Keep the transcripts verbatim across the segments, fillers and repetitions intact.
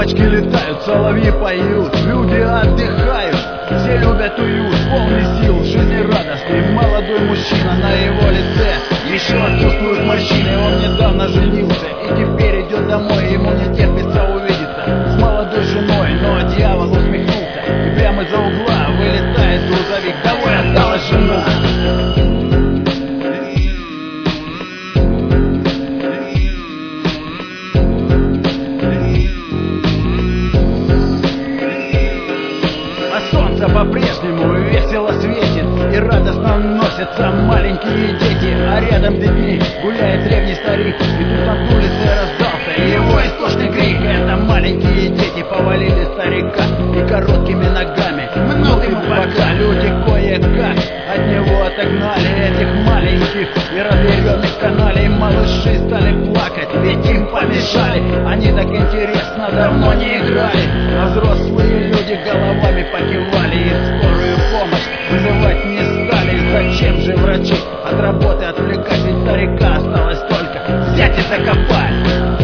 Бабочки летают, соловьи поют, люди отдыхают, все любят уют, полный сил, жизнерадостный молодой мужчина. На его лице еще отсутствуют морщины. Он недавно женился и теперь идет домой. Ему не терпится увидеться с молодой женой. Но дьявол усмехнулся, и прямо из-за угла вылетает грузовик. Домой осталась жена. По-прежнему весело светит и радостно носятся маленькие дети. А рядом детьми гуляет древний старик. И тут над улицей раздался его истошный крик. Это маленькие дети повалили старика и короткими ногами мнут ему бока. Люди кое-как от него отогнали этих маленьких и разъяренных каналей. Малыши стали плакать, ведь им помешали. Они так интересно давно не играли, а взрослые люди головами покивали и скорую помощь вызывать не стали. Зачем же врачи от работы отвлекать? Ведь старика осталось только взять и закопать.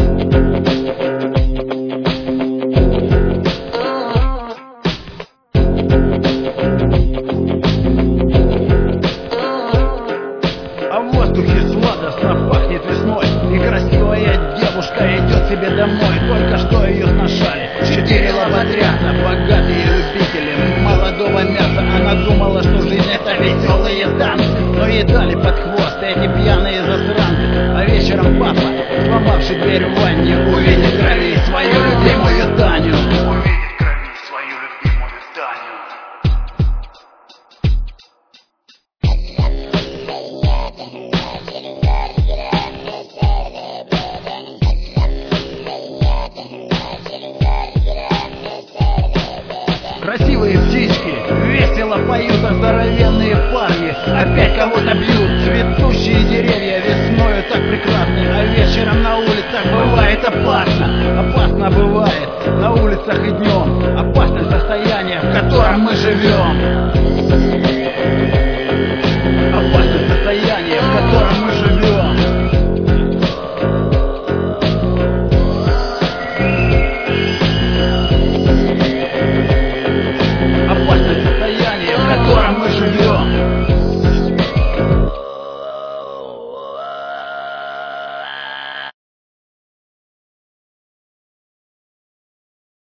А в воздухе сладостно пахнет весной, и красивая девушка идет себе домой. Только что ее сношали четыре лоботряса, богатые любители молодого мяса. Она думала, что жизнь это веселые танцы, но ей дали под хвост эти пьяные засранцы. А вечером папа, сломавший дверь в ванне, увидит в крови свою любимую Таню. Увидит в крови свою любимую Таню. Красивые птички весело поют, а здоровенные парни опять кого-то бьют. Цветущие деревья весною так прекрасны, а вечером на улицах бывает опасно. Опасно бывает на улицах и днем.